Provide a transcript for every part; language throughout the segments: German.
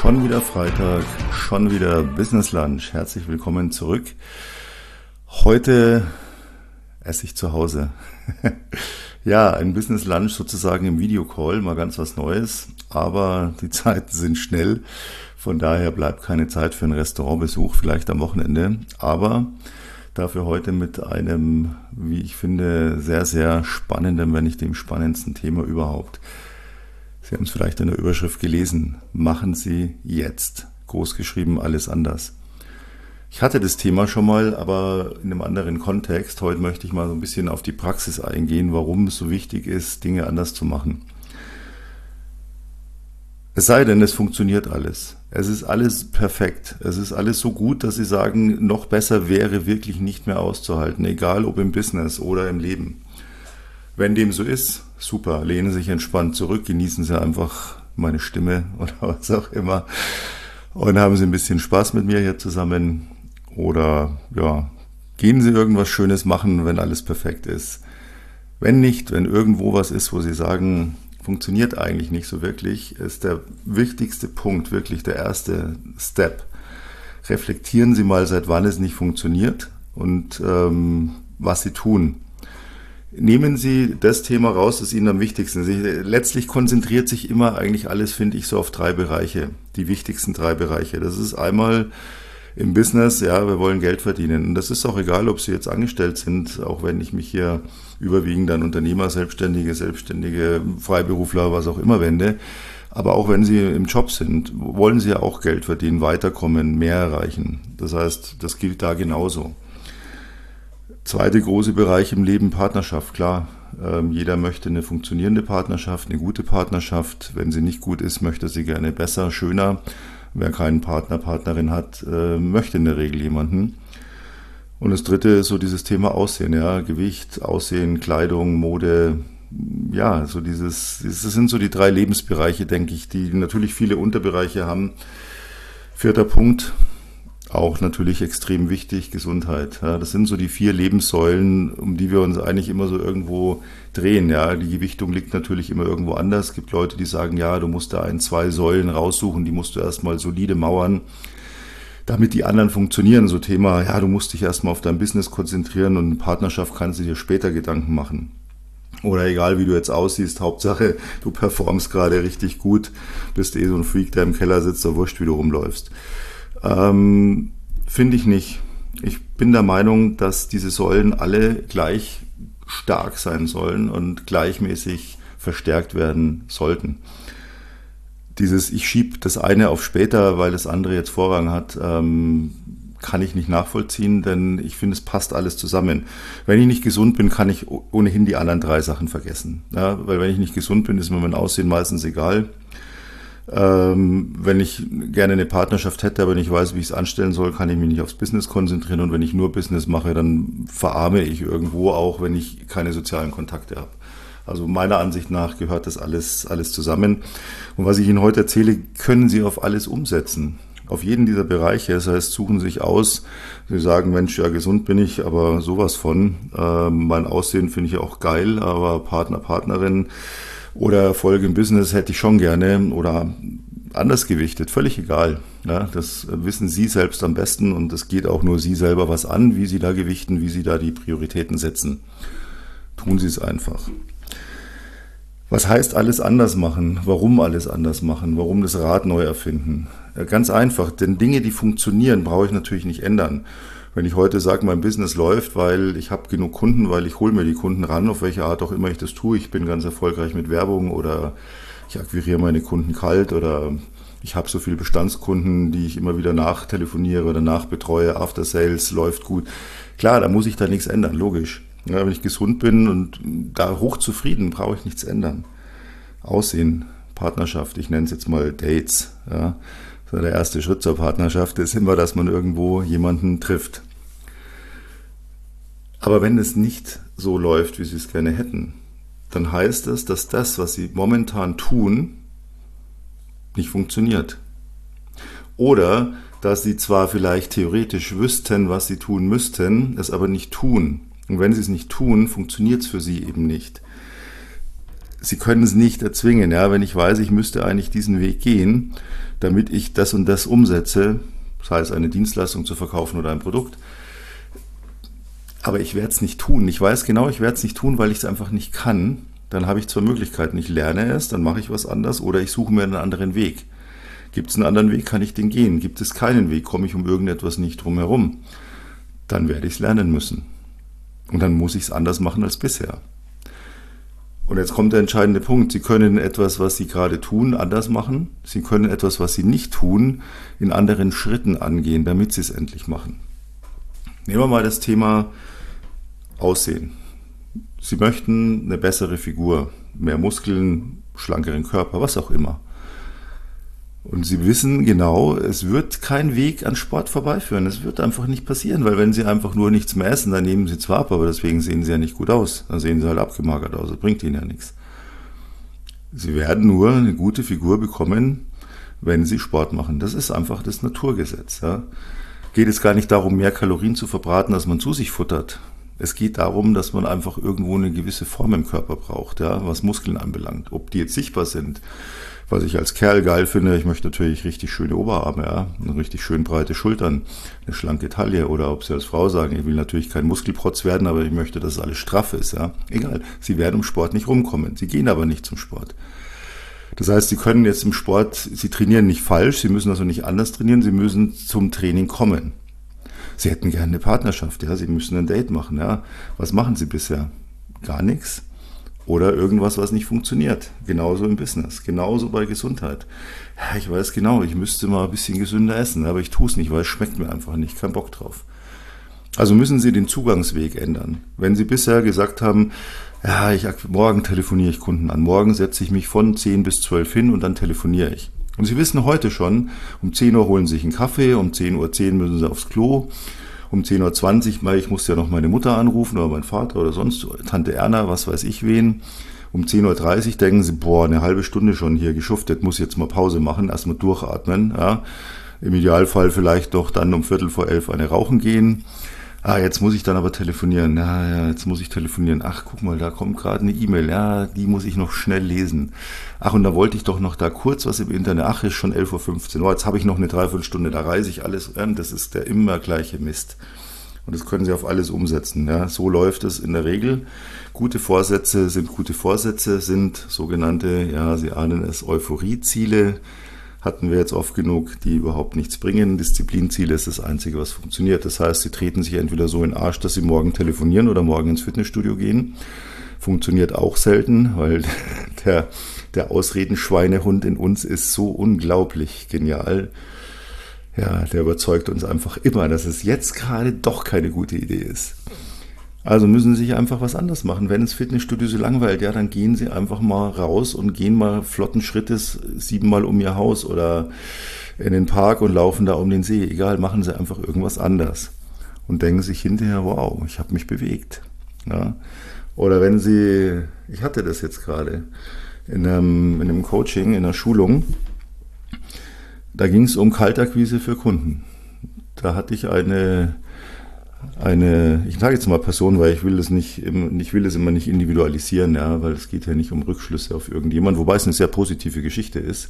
Schon wieder Freitag, schon wieder Business Lunch. Herzlich willkommen zurück. Heute esse ich zu Hause. Ja, ein Business Lunch sozusagen im Videocall, mal ganz was Neues. Aber die Zeiten sind schnell, von daher bleibt keine Zeit für einen Restaurantbesuch, vielleicht am Wochenende. Aber dafür heute mit einem, wie ich finde, sehr, sehr spannenden, wenn nicht dem spannendsten Thema überhaupt. Sie haben es vielleicht in der Überschrift gelesen. Machen Sie jetzt. Großgeschrieben, alles anders. Ich hatte das Thema schon mal, aber in einem anderen Kontext. Heute möchte ich mal so ein bisschen auf die Praxis eingehen, warum es so wichtig ist, Dinge anders zu machen. Es sei denn, es funktioniert alles. Es ist alles perfekt. Es ist alles so gut, dass Sie sagen, noch besser wäre wirklich nicht mehr auszuhalten, egal ob im Business oder im Leben. Wenn dem so ist, super, lehnen Sie sich entspannt zurück, genießen Sie einfach meine Stimme oder was auch immer und haben Sie ein bisschen Spaß mit mir hier zusammen oder ja, gehen Sie irgendwas Schönes machen, wenn alles perfekt ist. Wenn nicht, wenn irgendwo was ist, wo Sie sagen, funktioniert eigentlich nicht so wirklich, ist der wichtigste Punkt, wirklich der erste Step. Reflektieren Sie mal, seit wann es nicht funktioniert und was Sie tun. Nehmen Sie das Thema raus, das Ihnen am wichtigsten ist. Letztlich konzentriert sich immer eigentlich alles, finde ich, so auf 3 Bereiche. Die wichtigsten 3 Bereiche. Das ist einmal im Business, ja, wir wollen Geld verdienen. Und das ist auch egal, ob Sie jetzt angestellt sind, auch wenn ich mich hier überwiegend an Unternehmer, Selbstständige, Freiberufler, was auch immer wende. Aber auch wenn Sie im Job sind, wollen Sie ja auch Geld verdienen, weiterkommen, mehr erreichen. Das heißt, das gilt da genauso. Zweite große Bereich im Leben, Partnerschaft, klar. Jeder möchte eine funktionierende Partnerschaft, eine gute Partnerschaft. Wenn sie nicht gut ist, möchte sie gerne besser, schöner. Wer keinen Partner, Partnerin hat, möchte in der Regel jemanden. Und das dritte ist so dieses Thema Aussehen, ja, Gewicht, Aussehen, Kleidung, Mode. Ja, so das sind so die 3 Lebensbereiche, denke ich, die natürlich viele Unterbereiche haben. 4. Punkt. Auch natürlich extrem wichtig, Gesundheit. Ja, das sind so die 4 Lebenssäulen, um die wir uns eigentlich immer so irgendwo drehen. Ja, die Gewichtung liegt natürlich immer irgendwo anders. Es gibt Leute, die sagen, ja, du musst da 2 Säulen raussuchen, die musst du erstmal solide mauern, damit die anderen funktionieren. So Thema, ja, du musst dich erstmal auf dein Business konzentrieren und eine Partnerschaft kannst du dir später Gedanken machen. Oder egal, wie du jetzt aussiehst, Hauptsache, du performst gerade richtig gut, bist so ein Freak, der im Keller sitzt, so wurscht, wie du rumläufst. Finde ich nicht. Ich bin der Meinung, dass diese Säulen alle gleich stark sein sollen und gleichmäßig verstärkt werden sollten. Ich schiebe das eine auf später, weil das andere jetzt Vorrang hat, kann ich nicht nachvollziehen, denn ich finde, es passt alles zusammen. Wenn ich nicht gesund bin, kann ich ohnehin die anderen 3 Sachen vergessen. Ja, weil wenn ich nicht gesund bin, ist mir mein Aussehen meistens egal. Wenn ich gerne eine Partnerschaft hätte, aber nicht weiß, wie ich es anstellen soll, kann ich mich nicht aufs Business konzentrieren. Und wenn ich nur Business mache, dann verarme ich irgendwo auch, wenn ich keine sozialen Kontakte habe. Also meiner Ansicht nach gehört das alles zusammen. Und was ich Ihnen heute erzähle, können Sie auf alles umsetzen. Auf jeden dieser Bereiche. Das heißt, suchen Sie sich aus. Sie sagen, Mensch, ja, gesund bin ich, aber sowas von. Mein Aussehen finde ich auch geil, aber Partner, Partnerin oder Erfolg im Business hätte ich schon gerne oder anders gewichtet, völlig egal. Ja, das wissen Sie selbst am besten und es geht auch nur Sie selber was an, wie Sie da gewichten, wie Sie da die Prioritäten setzen. Tun Sie es einfach. Was heißt alles anders machen? Warum alles anders machen? Warum das Rad neu erfinden? Ganz einfach, denn Dinge, die funktionieren, brauche ich natürlich nicht ändern. Wenn ich heute sage, mein Business läuft, weil ich habe genug Kunden, weil ich hole mir die Kunden ran, auf welche Art auch immer ich das tue. Ich bin ganz erfolgreich mit Werbung oder ich akquiriere meine Kunden kalt oder ich habe so viele Bestandskunden, die ich immer wieder nachtelefoniere oder nachbetreue. After Sales läuft gut. Klar, da muss ich da nichts ändern, logisch. Ja, wenn ich gesund bin und da hochzufrieden, brauche ich nichts ändern. Aussehen, Partnerschaft, ich nenne es jetzt mal Dates, ja. Der erste Schritt zur Partnerschaft ist immer, dass man irgendwo jemanden trifft. Aber wenn es nicht so läuft, wie Sie es gerne hätten, dann heißt es, dass das, was Sie momentan tun, nicht funktioniert. Oder dass Sie zwar vielleicht theoretisch wüssten, was Sie tun müssten, es aber nicht tun. Und wenn Sie es nicht tun, funktioniert es für Sie eben nicht. Sie können es nicht erzwingen. Ja? Wenn ich weiß, ich müsste eigentlich diesen Weg gehen, damit ich das und das umsetze, sei es eine Dienstleistung zu verkaufen oder ein Produkt, aber ich werde es nicht tun. Ich weiß genau, ich werde es nicht tun, weil ich es einfach nicht kann. Dann habe ich zwei Möglichkeiten. Ich lerne es, dann mache ich was anderes oder ich suche mir einen anderen Weg. Gibt es einen anderen Weg, kann ich den gehen. Gibt es keinen Weg, komme ich um irgendetwas nicht drum herum. Dann werde ich es lernen müssen. Und dann muss ich es anders machen als bisher. Und jetzt kommt der entscheidende Punkt. Sie können etwas, was Sie gerade tun, anders machen. Sie können etwas, was Sie nicht tun, in anderen Schritten angehen, damit Sie es endlich machen. Nehmen wir mal das Thema Aussehen. Sie möchten eine bessere Figur, mehr Muskeln, schlankeren Körper, was auch immer. Und Sie wissen genau, es wird kein Weg an Sport vorbeiführen. Es wird einfach nicht passieren, weil wenn Sie einfach nur nichts mehr essen, dann nehmen Sie zwar ab, aber deswegen sehen Sie ja nicht gut aus. Dann sehen Sie halt abgemagert aus, das bringt Ihnen ja nichts. Sie werden nur eine gute Figur bekommen, wenn Sie Sport machen. Das ist einfach das Naturgesetz. Ja. Geht es gar nicht darum, mehr Kalorien zu verbraten, als man zu sich futtert. Es geht darum, dass man einfach irgendwo eine gewisse Form im Körper braucht, ja, was Muskeln anbelangt. Ob die jetzt sichtbar sind, was ich als Kerl geil finde, ich möchte natürlich richtig schöne Oberarme, ja, richtig schön breite Schultern, eine schlanke Taille, oder ob Sie als Frau sagen, ich will natürlich kein Muskelprotz werden, aber ich möchte, dass alles straff ist, ja. Egal, Sie werden im Sport nicht rumkommen, Sie gehen aber nicht zum Sport. Das heißt, Sie können jetzt im Sport, Sie trainieren nicht falsch, Sie müssen also nicht anders trainieren, Sie müssen zum Training kommen. Sie hätten gerne eine Partnerschaft, ja, Sie müssen ein Date machen, ja. Was machen Sie bisher? Gar nichts. Oder irgendwas, was nicht funktioniert. Genauso im Business, genauso bei Gesundheit. Ja, ich weiß genau, ich müsste mal ein bisschen gesünder essen, aber ich tue es nicht, weil es schmeckt mir einfach nicht, kein Bock drauf. Also müssen Sie den Zugangsweg ändern. Wenn Sie bisher gesagt haben, ja, morgen telefoniere ich Kunden an, morgen setze ich mich von 10 bis 12 hin und dann telefoniere ich. Und Sie wissen heute schon, um 10 Uhr holen Sie sich einen Kaffee, um 10:10 Uhr müssen Sie aufs Klo, um 10:20 Uhr, ich muss ja noch meine Mutter anrufen oder meinen Vater oder sonst, Tante Erna, was weiß ich wen. Um 10:30 Uhr denken Sie, boah, eine halbe Stunde schon hier geschuftet, muss jetzt mal Pause machen, erstmal durchatmen. Ja. Im Idealfall vielleicht doch dann um 11:15 eine rauchen gehen. Jetzt muss ich dann aber telefonieren. Ja, jetzt muss ich telefonieren. Ach, guck mal, da kommt gerade eine E-Mail. Ja, die muss ich noch schnell lesen. Ach, und da wollte ich doch noch da kurz was im Internet. Ach, ist schon 11:15 Uhr. Jetzt habe ich noch eine Dreiviertelstunde. Da reise ich alles an. Das ist der immer gleiche Mist. Und das können Sie auf alles umsetzen. Ja, so läuft es in der Regel. Gute Vorsätze sind sogenannte, ja, Sie ahnen es, Euphorieziele. Hatten wir jetzt oft genug, die überhaupt nichts bringen. Disziplinziele ist das Einzige, was funktioniert. Das heißt, Sie treten sich entweder so in den Arsch, dass Sie morgen telefonieren oder morgen ins Fitnessstudio gehen. Funktioniert auch selten, weil der Ausredenschweinehund in uns ist so unglaublich genial. Ja, der überzeugt uns einfach immer, dass es jetzt gerade doch keine gute Idee ist. Also müssen Sie sich einfach was anderes machen. Wenn das Fitnessstudio so langweilt, ja, dann gehen Sie einfach mal raus und gehen mal flotten Schrittes 7-mal um Ihr Haus oder in den Park und laufen da um den See. Egal, machen Sie einfach irgendwas anders. Und denken sich hinterher, wow, ich habe mich bewegt. Ja. Oder wenn Sie, ich hatte das jetzt gerade in einem Coaching, in einer Schulung, da ging es um Kaltakquise für Kunden. Da hatte ich eine, ich sage jetzt mal Person, weil ich will es immer nicht individualisieren, ja, weil es geht ja nicht um Rückschlüsse auf irgendjemand, wobei es eine sehr positive Geschichte ist.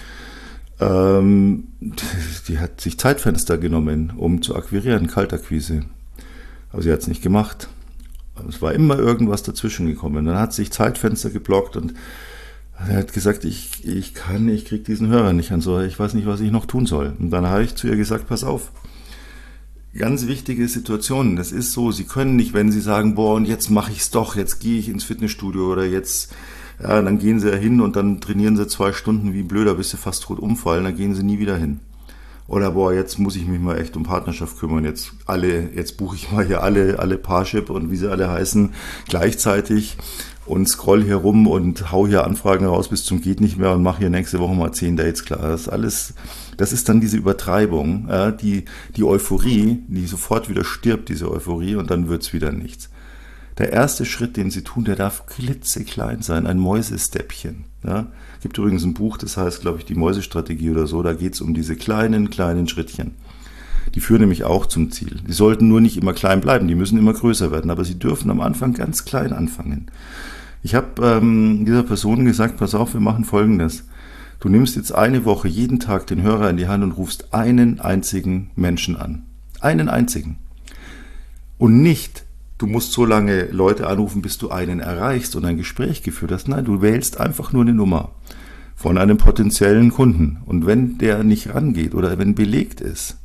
Die hat sich Zeitfenster genommen, um zu akquirieren, Kaltakquise. Aber sie hat es nicht gemacht. Es war immer irgendwas dazwischen gekommen. Dann hat sie sich Zeitfenster geblockt und er hat gesagt, ich kriege diesen Hörer nicht an, so, ich weiß nicht, was ich noch tun soll. Und dann habe ich zu ihr gesagt, pass auf. Ganz wichtige Situation. Das ist so, Sie können nicht, wenn Sie sagen, boah, und jetzt mache ich es doch, jetzt gehe ich ins Fitnessstudio oder jetzt, ja, dann gehen Sie ja hin und dann trainieren Sie 2 Stunden wie blöder, bis Sie fast tot umfallen, dann gehen Sie nie wieder hin. Oder boah, jetzt muss ich mich mal echt um Partnerschaft kümmern, jetzt buche ich mal hier alle Parship und wie sie alle heißen, gleichzeitig und scroll hier rum und hau hier Anfragen raus bis zum geht nicht mehr und mache hier nächste Woche mal 10 Dates klar. Das ist dann diese Übertreibung, die Euphorie, die sofort wieder stirbt, diese Euphorie, und dann wird's wieder nichts. Der erste Schritt, den Sie tun, der darf klitzeklein sein, ein Mäusesteppchen. Ja? Gibt übrigens ein Buch, das heißt, glaube ich, die Mäusestrategie oder so, da geht's um diese kleinen Schrittchen. Die führen nämlich auch zum Ziel. Die sollten nur nicht immer klein bleiben, die müssen immer größer werden, aber sie dürfen am Anfang ganz klein anfangen. Ich habe dieser Person gesagt, pass auf, wir machen Folgendes. Du nimmst jetzt eine Woche jeden Tag den Hörer in die Hand und rufst einen einzigen Menschen an. Einen einzigen. Und nicht, du musst so lange Leute anrufen, bis du einen erreichst und ein Gespräch geführt hast. Nein, du wählst einfach nur eine Nummer von einem potenziellen Kunden. Und wenn der nicht rangeht oder wenn belegt ist,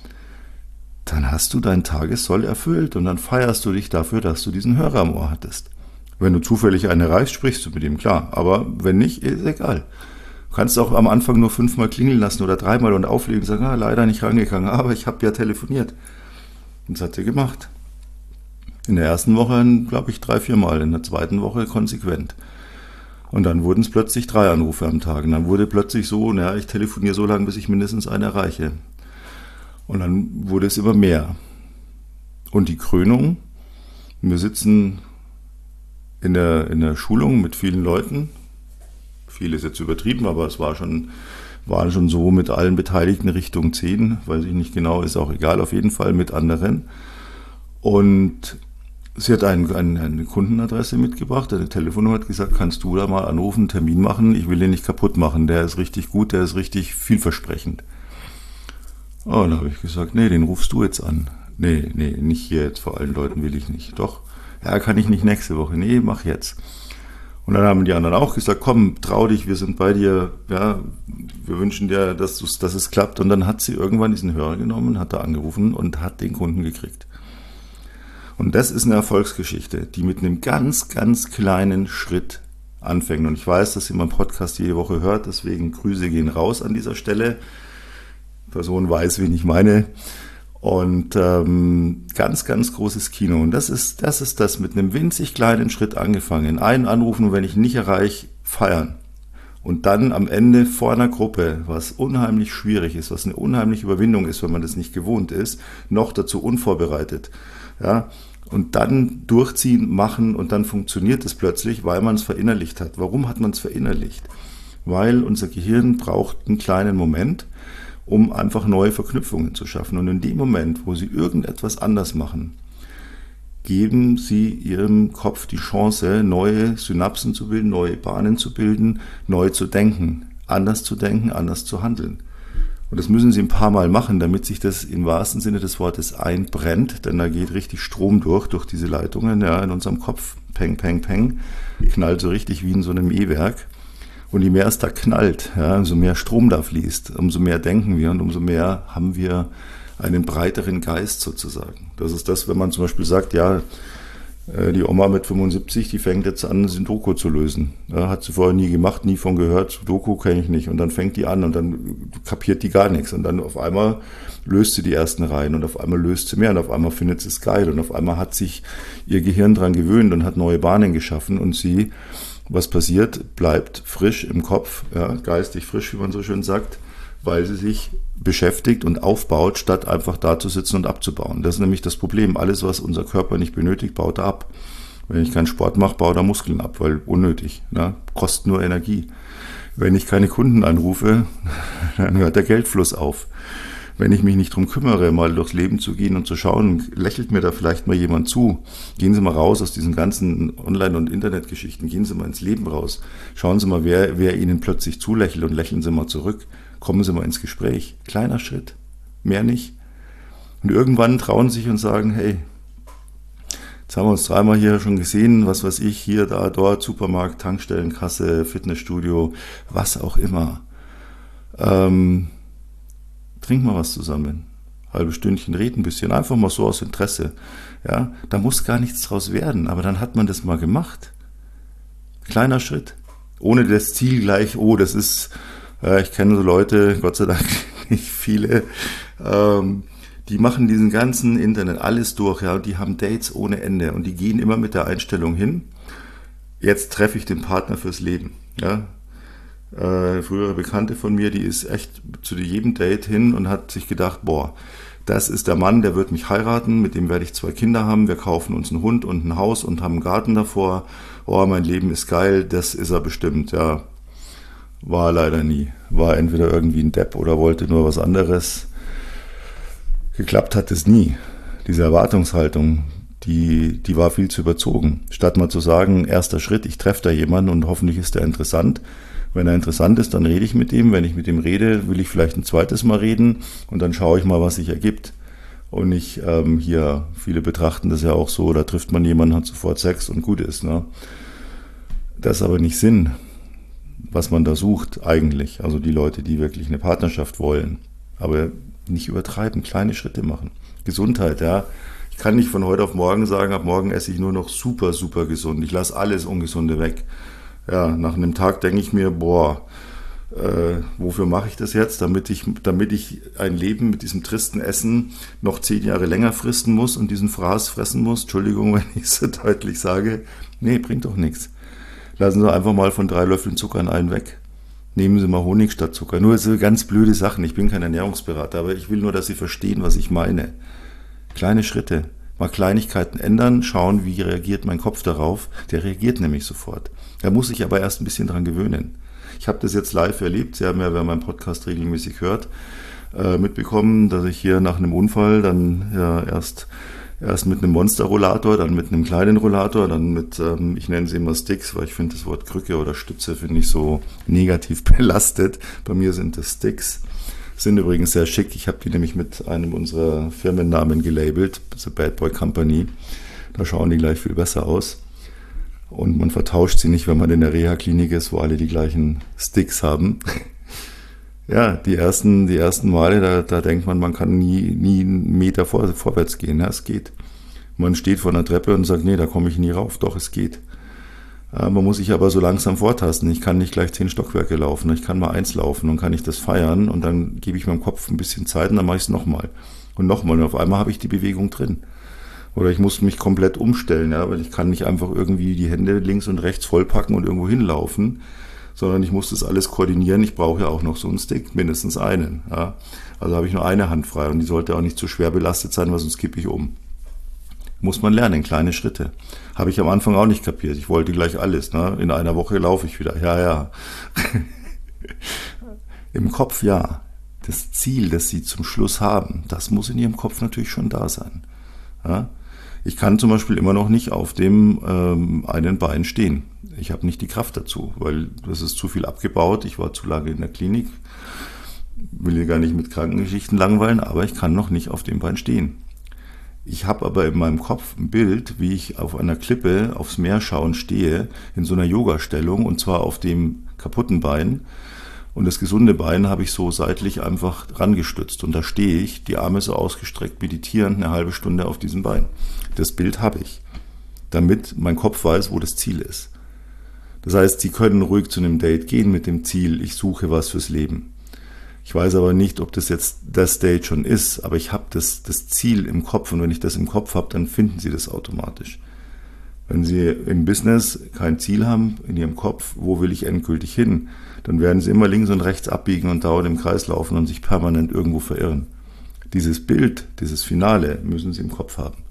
dann hast du deinen Tagessoll erfüllt und dann feierst du dich dafür, dass du diesen Hörer am Ohr hattest. Wenn du zufällig einen erreichst, sprichst du mit ihm, klar. Aber wenn nicht, ist egal. Du kannst auch am Anfang nur 5-mal klingeln lassen oder 3-mal und auflegen und sagen, leider nicht rangegangen, aber ich habe ja telefoniert. Und das hat sie gemacht. In der ersten Woche, glaube ich, 3-4-mal, in der zweiten Woche konsequent. Und dann wurden es plötzlich 3 Anrufe am Tag. Und dann wurde plötzlich so, ich telefoniere so lange, bis ich mindestens einen erreiche. Und dann wurde es immer mehr. Und die Krönung, wir sitzen in der Schulung mit vielen Leuten. Viel ist jetzt übertrieben, aber es waren schon so mit allen Beteiligten Richtung 10, weiß ich nicht genau, ist auch egal, auf jeden Fall mit anderen. Und sie hat eine Kundenadresse mitgebracht, eine Telefonnummer, hat gesagt, kannst du da mal anrufen, einen Termin machen, ich will den nicht kaputt machen, der ist richtig gut, der ist richtig vielversprechend. Oh, dann habe ich gesagt, nee, den rufst du jetzt an. Nee, nicht hier jetzt, vor allen Leuten will ich nicht. Doch, ja, kann ich nicht nächste Woche. Nee, mach jetzt. Und dann haben die anderen auch gesagt, komm, trau dich, wir sind bei dir, ja, wir wünschen dir, dass es klappt. Und dann hat sie irgendwann diesen Hörer genommen, hat da angerufen und hat den Kunden gekriegt. Und das ist eine Erfolgsgeschichte, die mit einem ganz, ganz kleinen Schritt anfängt. Und ich weiß, dass ihr meinen Podcast jede Woche hört, deswegen Grüße gehen raus an dieser Stelle. Die Person weiß, wen ich meine. Und ganz, ganz großes Kino. Und das ist das mit einem winzig kleinen Schritt angefangen. Einen anrufen und wenn ich ihn nicht erreiche, feiern. Und dann am Ende vor einer Gruppe, was unheimlich schwierig ist, was eine unheimliche Überwindung ist, wenn man das nicht gewohnt ist, noch dazu unvorbereitet. Ja, und dann durchziehen, machen und dann funktioniert es plötzlich, weil man es verinnerlicht hat. Warum hat man es verinnerlicht? Weil unser Gehirn braucht einen kleinen Moment, um einfach neue Verknüpfungen zu schaffen. Und in dem Moment, wo Sie irgendetwas anders machen, geben Sie Ihrem Kopf die Chance, neue Synapsen zu bilden, neue Bahnen zu bilden, neu zu denken, anders zu handeln. Und das müssen Sie ein paar Mal machen, damit sich das im wahrsten Sinne des Wortes einbrennt, denn da geht richtig Strom durch diese Leitungen, ja, in unserem Kopf. Peng, peng, peng, knallt so richtig wie in so einem E-Werk. Und je mehr es da knallt, ja, umso mehr Strom da fließt, umso mehr denken wir und umso mehr haben wir einen breiteren Geist sozusagen. Das ist das, wenn man zum Beispiel sagt, ja, die Oma mit 75, die fängt jetzt an, Sudoku zu lösen. Ja, hat sie vorher nie gemacht, nie von gehört, Sudoku kenne ich nicht. Und dann fängt die an und dann kapiert die gar nichts. Und dann auf einmal löst sie die ersten Reihen und auf einmal löst sie mehr und auf einmal findet sie es geil. Und auf einmal hat sich ihr Gehirn dran gewöhnt und hat neue Bahnen geschaffen und sie, was passiert, bleibt frisch im Kopf, ja, geistig frisch, wie man so schön sagt, weil sie sich beschäftigt und aufbaut, statt einfach da zu sitzen und abzubauen. Das ist nämlich das Problem. Alles, was unser Körper nicht benötigt, baut er ab. Wenn ich keinen Sport mache, baut er Muskeln ab, weil unnötig, ne? Kostet nur Energie. Wenn ich keine Kunden anrufe, dann hört der Geldfluss auf. Wenn ich mich nicht drum kümmere, mal durchs Leben zu gehen und zu schauen, lächelt mir da vielleicht mal jemand zu. Gehen Sie mal raus aus diesen ganzen Online- und Internetgeschichten. Gehen Sie mal ins Leben raus. Schauen Sie mal, wer Ihnen plötzlich zulächelt und lächeln Sie mal zurück. Kommen Sie mal ins Gespräch. Kleiner Schritt. Mehr nicht. Und irgendwann trauen Sie sich und sagen, hey, jetzt haben wir uns 3-mal hier schon gesehen, was weiß ich, hier, da, dort, Supermarkt, Tankstellenkasse, Fitnessstudio, was auch immer. Trink mal was zusammen. Halbe Stündchen, reden ein bisschen, einfach mal so aus Interesse. Ja, da muss gar nichts draus werden, aber dann hat man das mal gemacht. Kleiner Schritt. Ohne das Ziel gleich, das ist, ich kenne so Leute, Gott sei Dank nicht viele, die machen diesen ganzen Internet alles durch, ja, und die haben Dates ohne Ende und die gehen immer mit der Einstellung hin, jetzt treffe ich den Partner fürs Leben, ja. Frühere Bekannte von mir, die ist echt zu jedem Date hin und hat sich gedacht, das ist der Mann, der wird mich heiraten, mit dem werde ich 2 Kinder haben, wir kaufen uns einen Hund und ein Haus und haben einen Garten davor, mein Leben ist geil, das ist er bestimmt, ja. War leider nie, war entweder irgendwie ein Depp oder wollte nur was anderes. Geklappt hat es nie. Diese Erwartungshaltung, die war viel zu überzogen. Statt mal zu sagen, erster Schritt, ich treffe da jemanden und hoffentlich ist der interessant. Wenn er interessant ist, dann rede ich mit ihm. Wenn ich mit ihm rede, will ich vielleicht ein zweites Mal reden und dann schaue ich mal, was sich ergibt. Und nicht hier, viele betrachten das ja auch so, da trifft man jemanden, hat sofort Sex und gut ist. Ne? Das ist aber nicht Sinn, was man da sucht eigentlich. Also die Leute, die wirklich eine Partnerschaft wollen. Aber nicht übertreiben, kleine Schritte machen. Gesundheit, ja. Ich kann nicht von heute auf morgen sagen, ab morgen esse ich nur noch super, super gesund. Ich lasse alles Ungesunde weg. Ja, nach einem Tag denke ich mir, wofür mache ich das jetzt? Damit ich ein Leben mit diesem tristen Essen noch 10 Jahre länger fristen muss und diesen Fraß fressen muss. Entschuldigung, wenn ich es so deutlich sage. Nee, bringt doch nichts. Lassen Sie einfach mal von 3 Löffeln Zucker in einen weg. Nehmen Sie mal Honig statt Zucker. Nur so ganz blöde Sachen. Ich bin kein Ernährungsberater, aber ich will nur, dass Sie verstehen, was ich meine. Kleine Schritte. Mal Kleinigkeiten ändern, schauen, wie reagiert mein Kopf darauf. Der reagiert nämlich sofort. Da muss ich aber erst ein bisschen dran gewöhnen. Ich habe das jetzt live erlebt. Sie haben ja, wer meinen Podcast regelmäßig hört, mitbekommen, dass ich hier nach einem Unfall dann ja erst mit einem Monsterrollator, dann mit einem kleinen Rollator, dann mit, ich nenne sie immer Sticks, weil ich finde das Wort Krücke oder Stütze finde ich so negativ belastet. Bei mir sind das Sticks. Sind übrigens sehr schick. Ich habe die nämlich mit einem unserer Firmennamen gelabelt, The Bad Boy Company. Da schauen die gleich viel besser aus. Und man vertauscht sie nicht, wenn man in der Reha-Klinik ist, wo alle die gleichen Sticks haben. Ja, die ersten Male, da denkt man kann nie einen Meter vorwärts gehen. Ja, es geht. Man steht vor einer Treppe und sagt, nee, da komme ich nie rauf. Doch, es geht. Ja, man muss sich aber so langsam vortasten. Ich kann nicht gleich 10 Stockwerke laufen. Ich kann mal 1 laufen und kann ich das feiern und dann gebe ich meinem Kopf ein bisschen Zeit und dann mache ich es nochmal. Und nochmal. Und auf einmal habe ich die Bewegung drin. Oder ich muss mich komplett umstellen, ja, weil ich kann nicht einfach irgendwie die Hände links und rechts vollpacken und irgendwo hinlaufen, sondern ich muss das alles koordinieren. Ich brauche ja auch noch so einen Stick, mindestens einen. Ja. Also habe ich nur eine Hand frei und die sollte auch nicht zu schwer belastet sein, weil sonst kippe ich um. Muss man lernen, kleine Schritte. Habe ich am Anfang auch nicht kapiert. Ich wollte gleich alles. Ne? In einer Woche laufe ich wieder. Ja. Im Kopf ja. Das Ziel, das Sie zum Schluss haben, das muss in Ihrem Kopf natürlich schon da sein. Ja? Ich kann zum Beispiel immer noch nicht auf dem einen Bein stehen. Ich habe nicht die Kraft dazu, weil das ist zu viel abgebaut. Ich war zu lange in der Klinik. Will hier gar nicht mit Krankengeschichten langweilen, aber ich kann noch nicht auf dem Bein stehen. Ich habe aber in meinem Kopf ein Bild, wie ich auf einer Klippe aufs Meer schauen stehe, in so einer Yoga-Stellung und zwar auf dem kaputten Bein. Und das gesunde Bein habe ich so seitlich einfach rangestützt. Und da stehe ich, die Arme so ausgestreckt, meditierend, eine halbe Stunde auf diesem Bein. Das Bild habe ich, damit mein Kopf weiß, wo das Ziel ist. Das heißt, Sie können ruhig zu einem Date gehen mit dem Ziel, ich suche was fürs Leben. Ich weiß aber nicht, ob das jetzt das Date schon ist, aber ich habe das Ziel im Kopf und wenn ich das im Kopf habe, dann finden Sie das automatisch. Wenn Sie im Business kein Ziel haben in Ihrem Kopf, wo will ich endgültig hin, dann werden Sie immer links und rechts abbiegen und dauernd im Kreis laufen und sich permanent irgendwo verirren. Dieses Bild, dieses Finale müssen Sie im Kopf haben.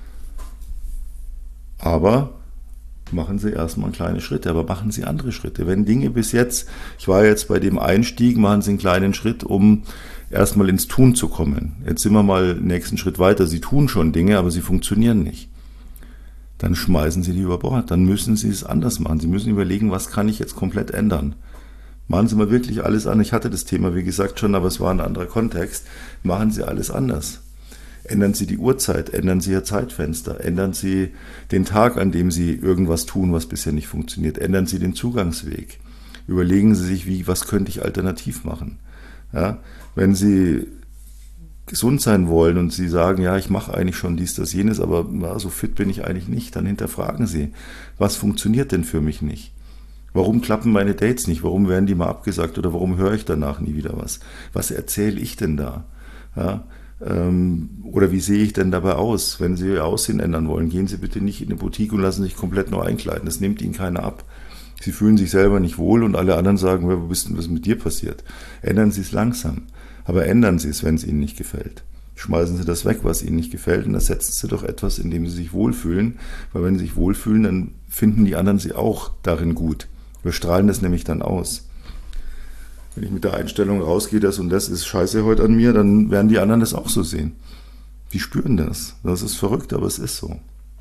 Aber machen Sie erstmal kleine Schritte, aber machen Sie andere Schritte. Wenn Dinge bis jetzt, ich war jetzt bei dem Einstieg, machen Sie einen kleinen Schritt, um erstmal ins Tun zu kommen. Jetzt sind wir mal den nächsten Schritt weiter. Sie tun schon Dinge, aber sie funktionieren nicht. Dann schmeißen Sie die über Bord. Dann müssen Sie es anders machen. Sie müssen überlegen, was kann ich jetzt komplett ändern. Machen Sie mal wirklich alles an. Ich hatte das Thema, wie gesagt, schon, aber es war ein anderer Kontext. Machen Sie alles anders. Ändern Sie die Uhrzeit, ändern Sie Ihr Zeitfenster, ändern Sie den Tag, an dem Sie irgendwas tun, was bisher nicht funktioniert, ändern Sie den Zugangsweg. Überlegen Sie sich, was könnte ich alternativ machen. Ja? Wenn Sie gesund sein wollen und Sie sagen, ja, ich mache eigentlich schon dies, das, jenes, aber so fit bin ich eigentlich nicht, dann hinterfragen Sie, was funktioniert denn für mich nicht? Warum klappen meine Dates nicht? Warum werden die mal abgesagt oder warum höre ich danach nie wieder was? Was erzähle ich denn da? Ja? Oder wie sehe ich denn dabei aus? Wenn Sie Ihr Aussehen ändern wollen, gehen Sie bitte nicht in eine Boutique und lassen sich komplett neu einkleiden. Das nimmt Ihnen keiner ab. Sie fühlen sich selber nicht wohl und alle anderen sagen, was ist mit dir passiert? Ändern Sie es langsam. Aber ändern Sie es, wenn es Ihnen nicht gefällt. Schmeißen Sie das weg, was Ihnen nicht gefällt und ersetzen Sie doch etwas, in dem Sie sich wohlfühlen. Weil wenn Sie sich wohlfühlen, dann finden die anderen Sie auch darin gut. Wir strahlen das nämlich dann aus. Wenn ich mit der Einstellung rausgehe, das und das ist scheiße heute an mir, dann werden die anderen das auch so sehen. Die spüren das. Das ist verrückt, aber es ist so.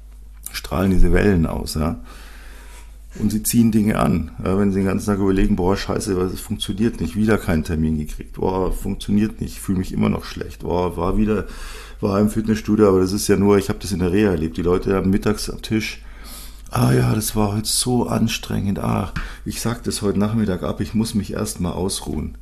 strahlen diese Wellen aus, ja. Und sie ziehen Dinge an. Ja, wenn sie den ganzen Tag überlegen, boah, scheiße, es funktioniert nicht, wieder keinen Termin gekriegt, boah, funktioniert nicht, fühle mich immer noch schlecht, boah, war im Fitnessstudio, aber das ist ja nur, ich habe das in der Reha erlebt, die Leute haben mittags am Tisch, ja, das war heute so anstrengend, ich sag das heute Nachmittag ab, ich muss mich erst mal ausruhen.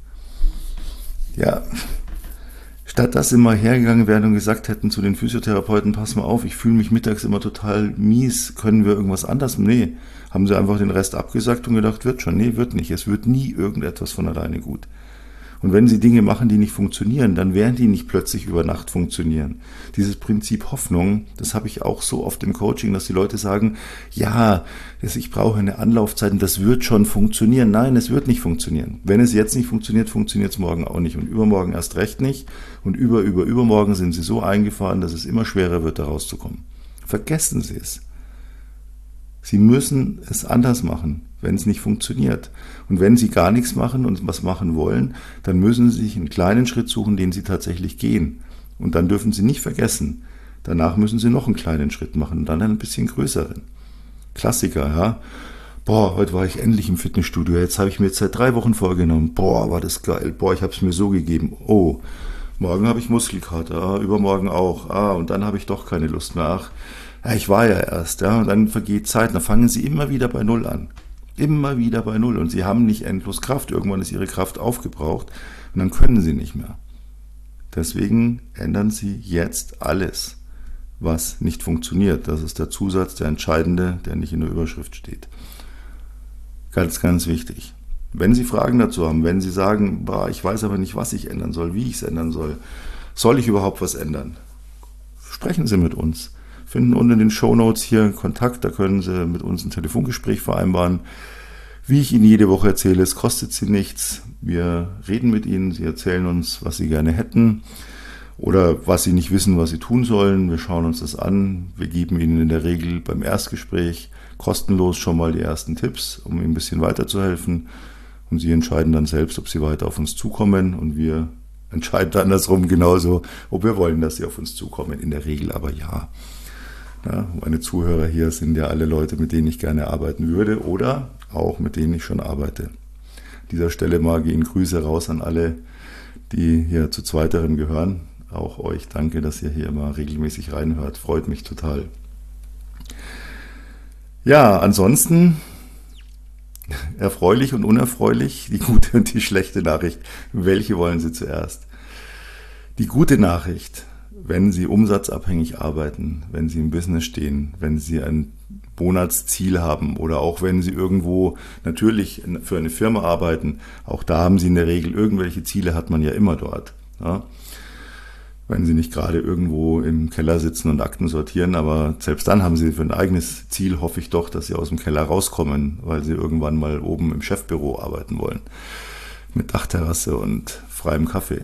Ja, statt dass sie mal hergegangen wären und gesagt hätten zu den Physiotherapeuten, pass mal auf, ich fühle mich mittags immer total mies, können wir irgendwas anderes? Nee, haben sie einfach den Rest abgesagt und gedacht, wird schon. Nee, wird nicht. Es wird nie irgendetwas von alleine gut. Und wenn sie Dinge machen, die nicht funktionieren, dann werden die nicht plötzlich über Nacht funktionieren. Dieses Prinzip Hoffnung, das habe ich auch so oft im Coaching, dass die Leute sagen, ja, ich brauche eine Anlaufzeit und das wird schon funktionieren. Nein, es wird nicht funktionieren. Wenn es jetzt nicht funktioniert, funktioniert es morgen auch nicht und übermorgen erst recht nicht. Und übermorgen sind sie so eingefahren, dass es immer schwerer wird, da rauszukommen. Vergessen Sie es. Sie müssen es anders machen, wenn es nicht funktioniert. Und wenn Sie gar nichts machen und was machen wollen, dann müssen Sie sich einen kleinen Schritt suchen, den Sie tatsächlich gehen. Und dann dürfen Sie nicht vergessen, danach müssen Sie noch einen kleinen Schritt machen und dann einen bisschen größeren. Klassiker, ja. Boah, heute war ich endlich im Fitnessstudio, jetzt habe ich mir jetzt seit 3 Wochen vorgenommen. Boah, war das geil. Boah, ich habe es mir so gegeben. Oh, morgen habe ich Muskelkater, übermorgen auch. Und dann habe ich doch keine Lust mehr. Ich war ja erst, und dann vergeht Zeit, dann fangen Sie immer wieder bei Null an. Immer wieder bei Null und Sie haben nicht endlos Kraft. Irgendwann ist Ihre Kraft aufgebraucht und dann können Sie nicht mehr. Deswegen ändern Sie jetzt alles, was nicht funktioniert. Das ist der Zusatz, der entscheidende, der nicht in der Überschrift steht. Ganz, ganz wichtig. Wenn Sie Fragen dazu haben, wenn Sie sagen, ich weiß aber nicht, was ich ändern soll, wie ich es ändern soll ich überhaupt was ändern? Sprechen Sie mit uns. Finden unten in den Shownotes hier Kontakt, da können Sie mit uns ein Telefongespräch vereinbaren. Wie ich Ihnen jede Woche erzähle, es kostet Sie nichts. Wir reden mit Ihnen, Sie erzählen uns, was Sie gerne hätten oder was Sie nicht wissen, was Sie tun sollen. Wir schauen uns das an. Wir geben Ihnen in der Regel beim Erstgespräch kostenlos schon mal die ersten Tipps, um Ihnen ein bisschen weiterzuhelfen. Und Sie entscheiden dann selbst, ob Sie weiter auf uns zukommen und wir entscheiden andersrum genauso, ob wir wollen, dass Sie auf uns zukommen. In der Regel aber ja. Ja, meine Zuhörer hier sind ja alle Leute, mit denen ich gerne arbeiten würde oder auch mit denen ich schon arbeite. An dieser Stelle mal gehen Grüße raus an alle, die hier zu Zweiteren gehören. Auch euch danke, dass ihr hier immer regelmäßig reinhört. Freut mich total. Ja, ansonsten erfreulich und unerfreulich, die gute und die schlechte Nachricht. Welche wollen Sie zuerst? Die gute Nachricht: Wenn Sie umsatzabhängig arbeiten, wenn Sie im Business stehen, wenn Sie ein Monatsziel haben oder auch wenn Sie irgendwo natürlich für eine Firma arbeiten, auch da haben Sie in der Regel irgendwelche Ziele, hat man ja immer dort. Ja? Wenn Sie nicht gerade irgendwo im Keller sitzen und Akten sortieren, aber selbst dann haben Sie für ein eigenes Ziel, hoffe ich doch, dass Sie aus dem Keller rauskommen, weil Sie irgendwann mal oben im Chefbüro arbeiten wollen. Mit Dachterrasse und freiem Kaffee.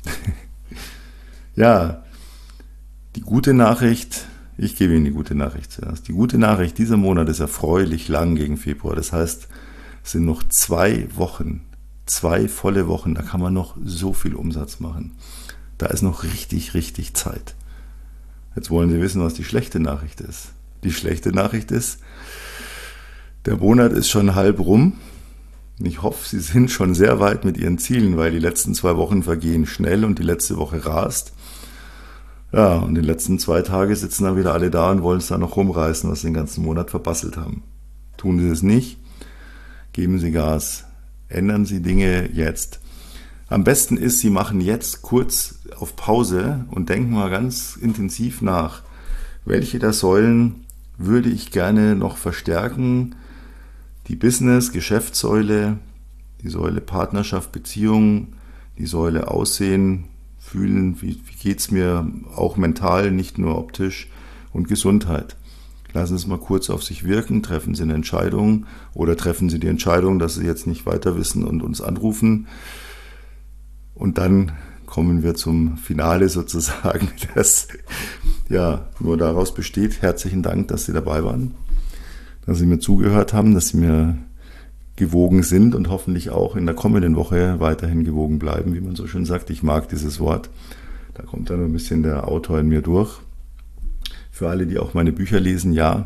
Ja, die gute Nachricht, ich gebe Ihnen die gute Nachricht zuerst. Die gute Nachricht, dieser Monat ist erfreulich lang gegen Februar. Das heißt, es sind noch 2 Wochen, 2 volle Wochen, da kann man noch so viel Umsatz machen. Da ist noch richtig, richtig Zeit. Jetzt wollen Sie wissen, was die schlechte Nachricht ist. Die schlechte Nachricht ist, der Monat ist schon halb rum. Ich hoffe, Sie sind schon sehr weit mit Ihren Zielen, weil die letzten 2 Wochen vergehen schnell und die letzte Woche rast. Ja, und die letzten 2 Tage sitzen dann wieder alle da und wollen es da noch rumreißen, was sie den ganzen Monat verbasselt haben. Tun Sie es nicht, geben Sie Gas, ändern Sie Dinge jetzt. Am besten ist, Sie machen jetzt kurz auf Pause und denken mal ganz intensiv nach, welche der Säulen würde ich gerne noch verstärken. Die Business, Geschäftssäule, die Säule Partnerschaft, Beziehung, die Säule Aussehen, Fühlen, wie geht es mir auch mental, nicht nur optisch, und Gesundheit. Lassen Sie es mal kurz auf sich wirken, treffen Sie eine Entscheidung oder treffen Sie die Entscheidung, dass Sie jetzt nicht weiter wissen und uns anrufen. Und dann kommen wir zum Finale sozusagen, das ja nur daraus besteht. Herzlichen Dank, dass Sie dabei waren, dass Sie mir zugehört haben, dass Sie mir gewogen sind und hoffentlich auch in der kommenden Woche weiterhin gewogen bleiben, wie man so schön sagt. Ich mag dieses Wort. Da kommt dann ein bisschen der Autor in mir durch. Für alle, die auch meine Bücher lesen, ja,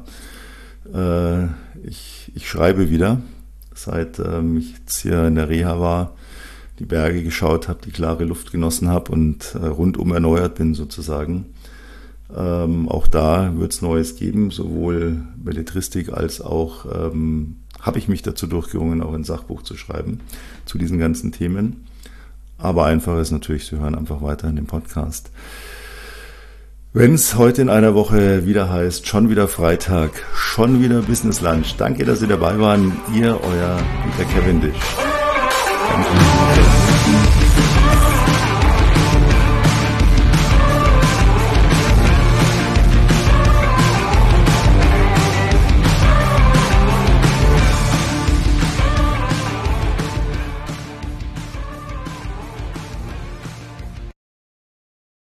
ich schreibe wieder, seit ich jetzt hier in der Reha war, die Berge geschaut habe, die klare Luft genossen habe und rundum erneuert bin sozusagen. Auch da wird es Neues geben, sowohl Belletristik als auch habe ich mich dazu durchgerungen, auch ein Sachbuch zu schreiben zu diesen ganzen Themen. Aber einfach ist natürlich, Sie hören einfach weiter in dem Podcast. Wenn es heute in einer Woche wieder heißt, schon wieder Freitag, schon wieder Business Lunch. Danke, dass Sie dabei waren. Ihr, euer Peter Cavendish. Danke.